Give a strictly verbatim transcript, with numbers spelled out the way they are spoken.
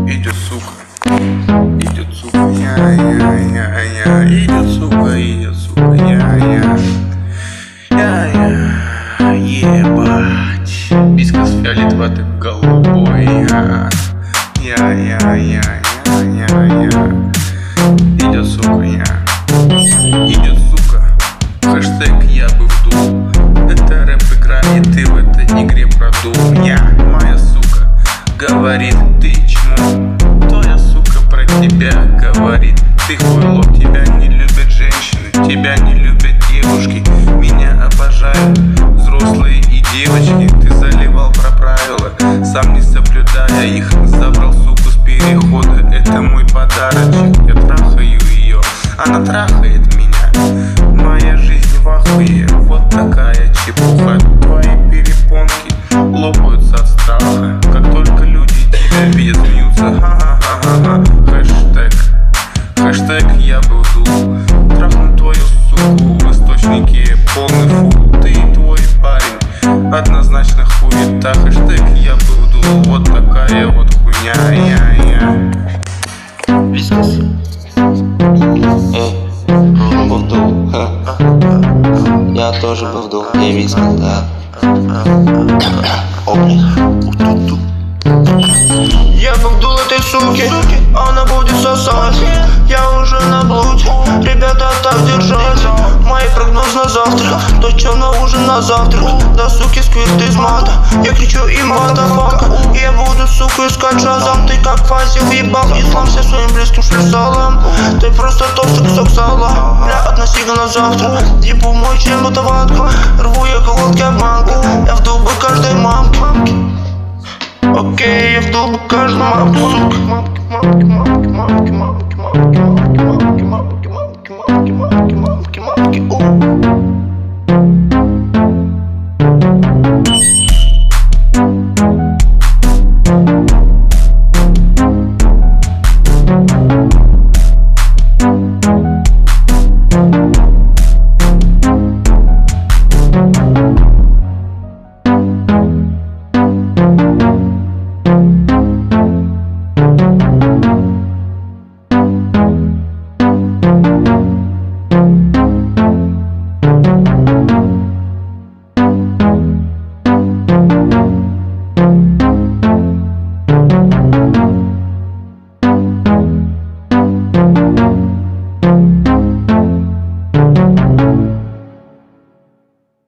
идет сука, идет сука, я, я, я, я, идет сука, идет сука, я, я, я, я, ебать, вискас фиолетовый голубой, я, я, я, я, я, я, я, идет сука, я, идет сука, хэштег я бы вдул, это рэп игра и ты в этой игре продул, я, моя сука, говорит ты чмо, твоя сука про тебя говорит, ты хуйло, тебя не любят женщины, тебя не любят девушки, меня обожают взрослые и девочки, ты заливал про правила, сам не соблюдая их, забрал суку с перехода, это мой подарочек, я трахаю ее, она трахает меня, моя жизнь в ахуе, вот такая чепуха, твои перепонки лопаются от страха, как только люди тебя видят, смеются, ха-ха-ха-ха, хэштег, хэштег я был дул, трахну твою суку в источнике полный фу, ты и твой парень, однозначно хуета, хэштег я был дул, вот такая вот хуйня, я-я. Вискас. Эй, был вдул. Я тоже был вдул, я вискас, да. Опли. Я был вдул этой суки, она будет сосать. Я уже на блуде, ребята так держать. Мои прогнозы на завтра, точно на ужин на завтрак. Да суки сквирт из мата, я кричу им ватафака. Я буду суку искать шазам, ты как Фазил въебал ислам все своим близким шлюсалам. Ты просто толстый кусок сала, бля, относи на завтра. Ебу мой член будто ватка, рву я колодки обманки. Я вдул бы каждой мамке. Окей, я вдул бы каждой мамке, сука.